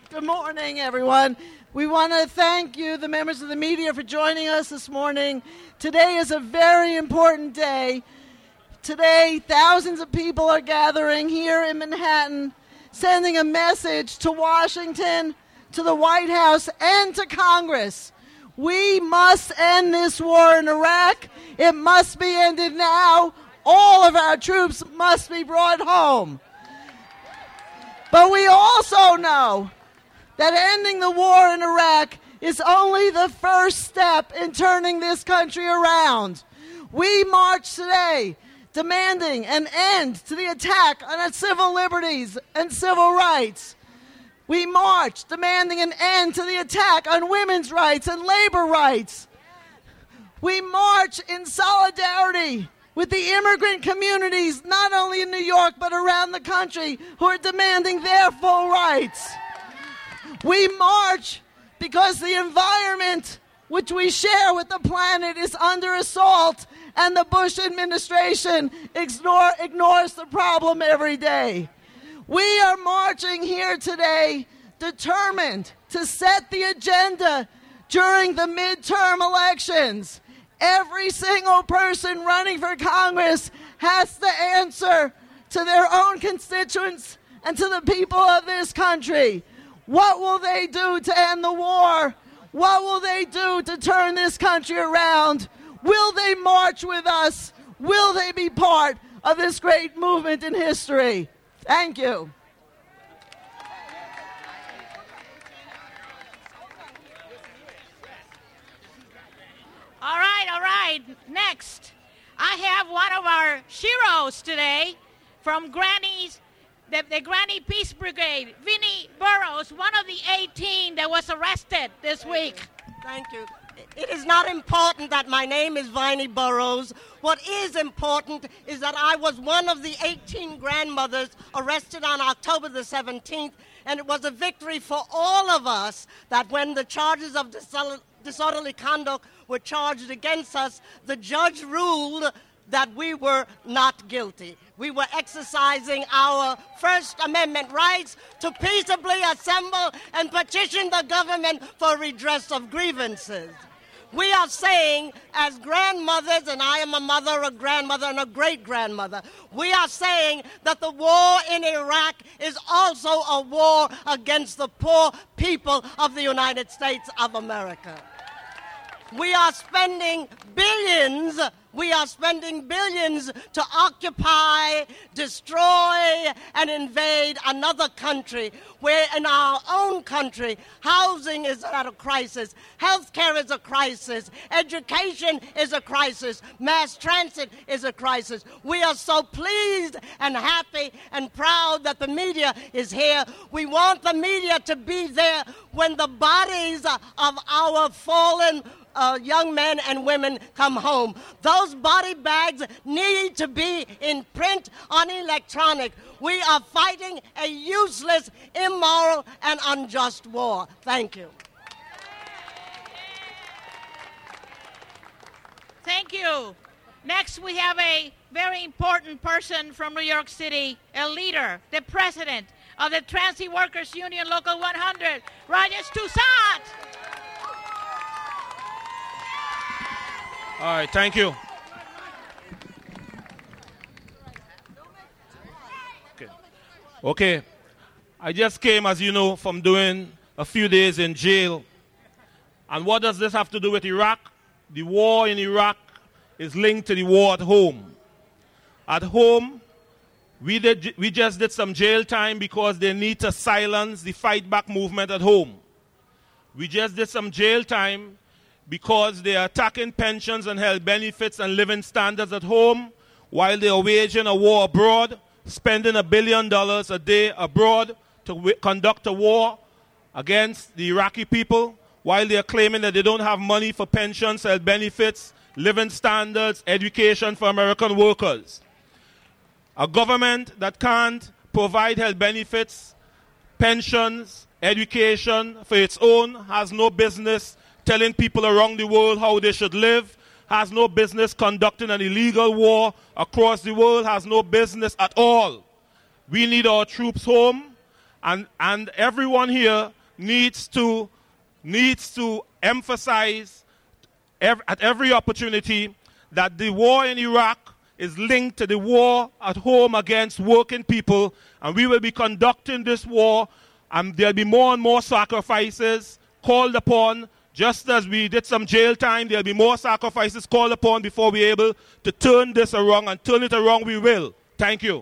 Good morning, everyone. We want to thank you, the members of the media, for joining us this morning. Today is a very important day. Today, thousands of people are gathering here in Manhattan, sending a message to Washington, to the White House, and to Congress. We must end this war in Iraq. It must be ended now. All of our troops must be brought home. But we also know that ending the war in Iraq is only the first step in turning this country around. We march today demanding an end to the attack on our civil liberties and civil rights. We march demanding an end to the attack on women's rights and labor rights. We march in solidarity with the immigrant communities, not only in New York but around the country, who are demanding their full rights. We march because the environment which we share with the planet is under assault, and the Bush administration ignores the problem every day. We are marching here today determined to set the agenda during the midterm elections. Every single person running for Congress has to answer to their own constituents and to the people of this country. What will they do to end the war? What will they do to turn this country around? Will they march with us? Will they be part of this great movement in history? Thank you. All right. Next, I have one of our sheroes today from the Granny Peace Brigade, Vinnie Burroughs, one of the 18 that was arrested this week. Thank you. It is not important that my name is Vinnie Burroughs. What is important is that I was one of the 18 grandmothers arrested on October the 17th, and it was a victory for all of us that when the charges of disorderly conduct were charged against us, the judge ruled that we were not guilty. We were exercising our First Amendment rights to peaceably assemble and petition the government for redress of grievances. We are saying, as grandmothers, and I am a mother, a grandmother, and a great-grandmother, we are saying that the war in Iraq is also a war against the poor people of the United States of America. We are spending billions to occupy, destroy, and invade another country where in our own country, housing is at a crisis, healthcare is a crisis, education is a crisis, mass transit is a crisis. We are so pleased and happy and proud that the media is here. We want the media to be there when the bodies of our fallen young men and women come home. Those body bags need to be in print on electronic. We are fighting a useless, immoral, and unjust war. Thank you. Thank you. Next, we have a very important person from New York City, a leader, the president of the Transit Workers Union Local 100, Rajesh Toussaint. All right, thank you. Okay, I just came, as you know, from doing a few days in jail. And what does this have to do with Iraq? The war in Iraq is linked to the war at home. At home, we just did some jail time because they need to silence the fight back movement at home. We just did some jail time because they are attacking pensions and health benefits and living standards at home while they are waging a war abroad, spending $1 billion a day abroad to conduct a war against the Iraqi people, while they are claiming that they don't have money for pensions, health benefits, living standards, education for American workers. A government that can't provide health benefits, pensions, education for its own has no business telling people around the world how they should live, has no business conducting an illegal war across the world, has no business at all. We need our troops home, and everyone here needs to emphasize at every opportunity that the war in Iraq is linked to the war at home against working people, and we will be conducting this war, and there'll be more and more sacrifices called upon. Just as we did some jail time, there'll be more sacrifices called upon before we're able to turn this around, and turn it around we will. Thank you.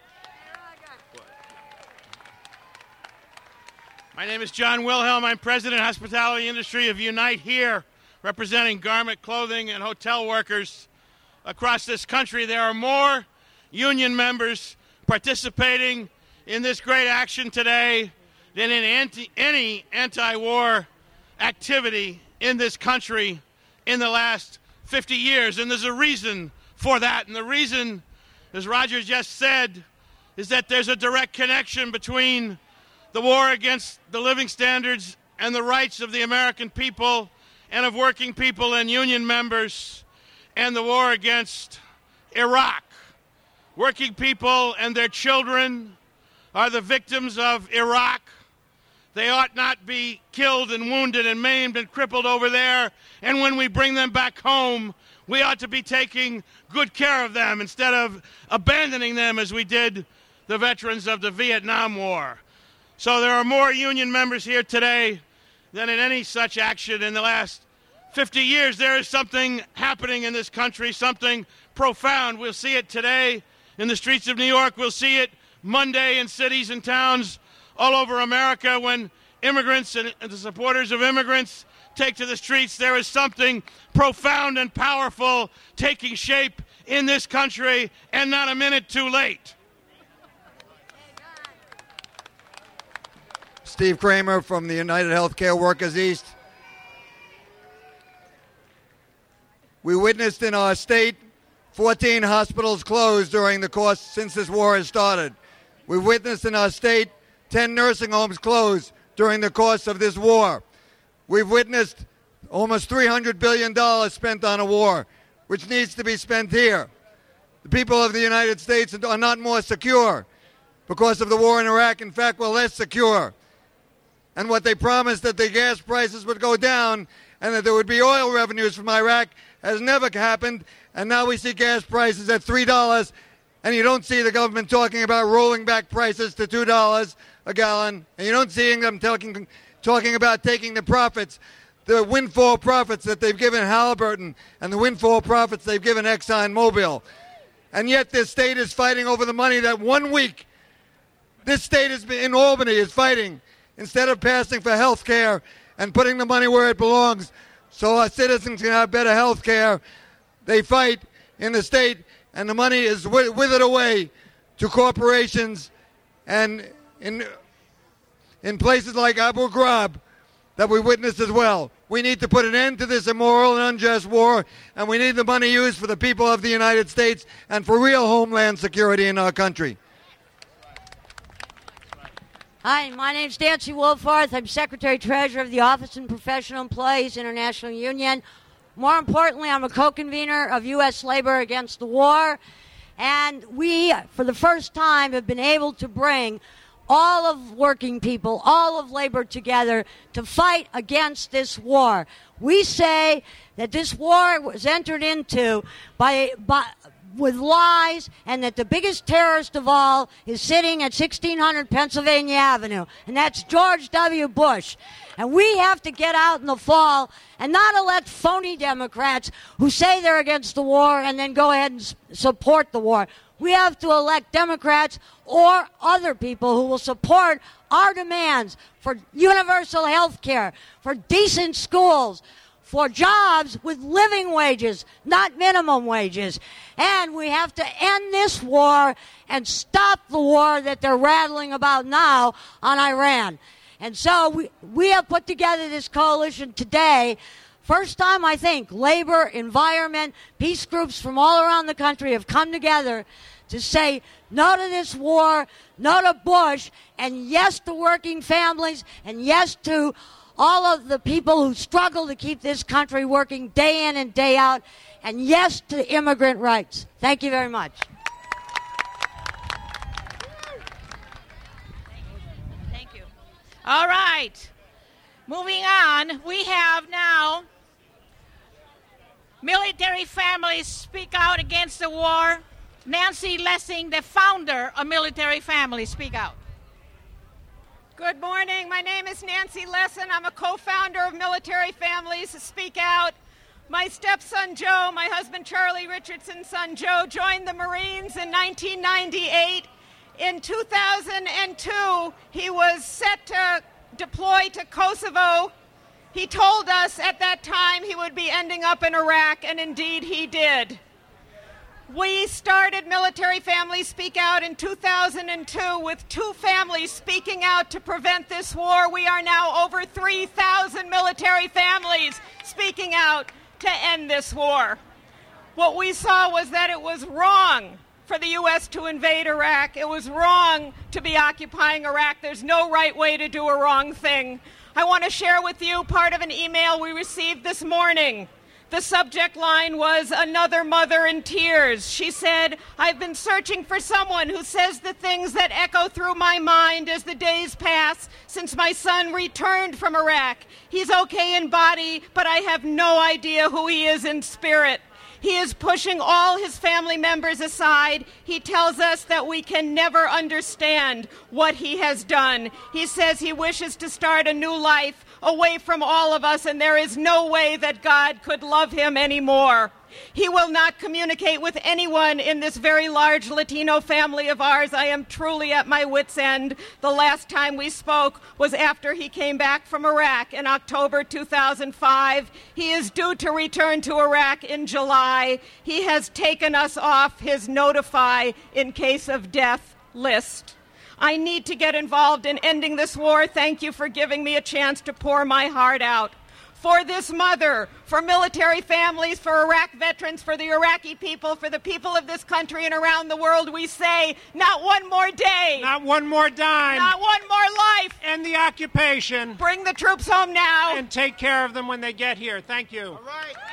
My name is John Wilhelm. I'm President of Hospitality Industry of Unite Here, representing garment, clothing, and hotel workers across this country. There are more union members participating in this great action today than in any anti-war activity in this country in the last 50 years. And there's a reason for that. And the reason, as Roger just said, is that there's a direct connection between the war against the living standards and the rights of the American people and of working people and union members, and the war against Iraq. Working people and their children are the victims of Iraq. They ought not be killed and wounded and maimed and crippled over there. And when we bring them back home, we ought to be taking good care of them instead of abandoning them as we did the veterans of the Vietnam War. So there are more union members here today than in any such action in the last 50 years. There is something happening in this country, something profound. We'll see it today in the streets of New York. We'll see it Monday in cities and towns all over America when immigrants and the supporters of immigrants take to the streets. There is something profound and powerful taking shape in this country, and not a minute too late. Steve Kramer from the United Healthcare Workers East. We witnessed in our state 14 hospitals closed during the course since this war has started. We witnessed in our state 10 nursing homes closed during the course of this war. We've witnessed almost $300 billion spent on a war, which needs to be spent here. The people of the United States are not more secure because of the war in Iraq. In fact, we're less secure. And what they promised, that the gas prices would go down and that there would be oil revenues from Iraq, has never happened. And now we see gas prices at $3, and you don't see the government talking about rolling back prices to $2 a gallon, and you don't see them talking about taking the profits, the windfall profits that they've given Halliburton and the windfall profits they've given ExxonMobil. And yet this state is fighting over the money that 1 week this state in Albany is fighting, instead of passing for health care and putting the money where it belongs so our citizens can have better health care. They fight in the state, and the money is withered away to corporations and in places like Abu Ghraib that we witnessed as well. We need to put an end to this immoral and unjust war, and we need the money used for the people of the United States and for real homeland security in our country. Hi, my name's Nancy Wolfarth. I'm Secretary-Treasurer of the Office of Professional Employees International Union. More importantly, I'm a co-convener of U.S. Labor Against the War. And we, for the first time, have been able to bring all of working people, all of labor together to fight against this war. We say that this war was entered into with lies, and that the biggest terrorist of all is sitting at 1600 Pennsylvania Avenue, and that's George W. Bush. And we have to get out in the fall and not elect phony Democrats who say they're against the war and then go ahead and support the war. We have to elect Democrats or other people who will support our demands for universal health care, for decent schools, for jobs with living wages, not minimum wages. And we have to end this war and stop the war that they're rattling about now on Iran. And so we have put together this coalition today. First time, I think, labor, environment, peace groups from all around the country have come together to say no to this war, no to Bush, and yes to working families, and yes to all of the people who struggle to keep this country working day in and day out, and yes to immigrant rights. Thank you very much. Thank you. All right. Moving on, we have now military families speak out against the war. Nancy Lessing, the founder of Military Families, speak out. Good morning. My name is Nancy Lessin. I'm a co-founder of Military Families Speak Out. My stepson Joe, my husband Charlie Richardson's son Joe, joined the Marines in 1998. In 2002, he was set to deploy to Kosovo. He told us at that time he would be ending up in Iraq, and indeed he did. We started Military Families Speak Out in 2002 with 2 families speaking out to prevent this war. We are now over 3,000 military families speaking out to end this war. What we saw was that it was wrong for the U.S. to invade Iraq. It was wrong to be occupying Iraq. There's no right way to do a wrong thing. I want to share with you part of an email we received this morning. The subject line was "Another Mother in Tears." She said, "I've been searching for someone who says the things that echo through my mind as the days pass since my son returned from Iraq. He's okay in body, but I have no idea who he is in spirit. He is pushing all his family members aside. He tells us that we can never understand what he has done. He says he wishes to start a new life away from all of us, and there is no way that God could love him anymore. He will not communicate with anyone in this very large Latino family of ours. I am truly at my wit's end. The last time we spoke was after he came back from Iraq in October 2005. He is due to return to Iraq in July. He has taken us off his notify in case of death list. I need to get involved in ending this war. Thank you for giving me a chance to pour my heart out. For this mother, for military families, for Iraq veterans, for the Iraqi people, for the people of this country and around the world, we say, not one more day. Not one more dime. Not one more life. End the occupation. Bring the troops home now. And take care of them when they get here. Thank you. All right.